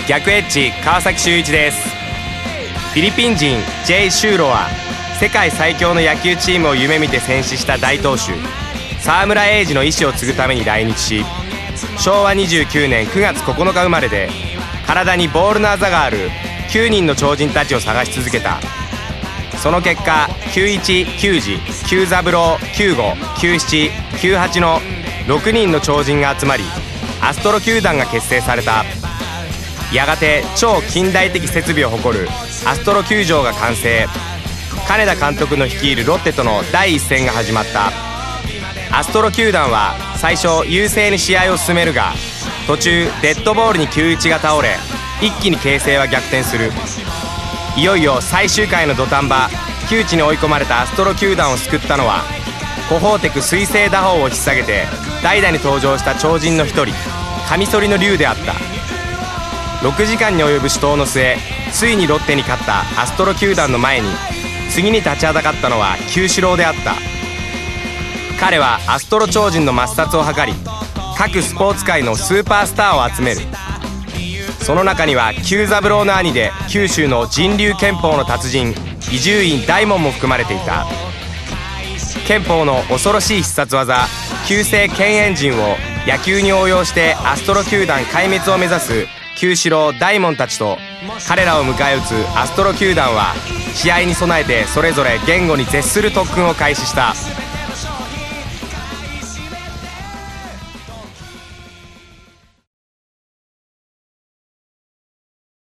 逆エッジ川崎修一です。フィリピン人 J シューロは世界最強の野球チームを夢見て戦死した大投手沢村栄治の意思を継ぐために来日し、昭和29年9月9日生まれで、体にボールのあざがある9人の超人たちを探し続けた。その結果、91、90、9三郎、95、97、98の6人の超人が集まり、アストロ球団が結成された。やがて超近代的設備を誇るアストロ球場が完成。金田監督の率いるロッテとの第一戦が始まった。アストロ球団は最初優勢に試合を進めるが、途中デッドボールに91が倒れ、一気に形勢は逆転する。いよいよ最終回の土壇場、窮地に追い込まれたアストロ球団を救ったのは、コホーテク彗星打法を引っ提げて代打に登場した超人の一人、カミソリの竜であった。6時間に及ぶ死闘の末、ついにロッテに勝ったアストロ球団の前に、次に立ちはだかったのは九四郎であった。彼はアストロ超人の抹殺を図り、各スポーツ界のスーパースターを集める。その中には久三郎の兄で九州の人竜拳法の達人伊集院大門も含まれていた。拳法の恐ろしい必殺技九星拳エンジンを野球に応用してアストロ球団壊滅を目指す九四郎大門たちと、彼らを迎え撃つアストロ球団は試合に備えてそれぞれ言語に絶する特訓を開始した。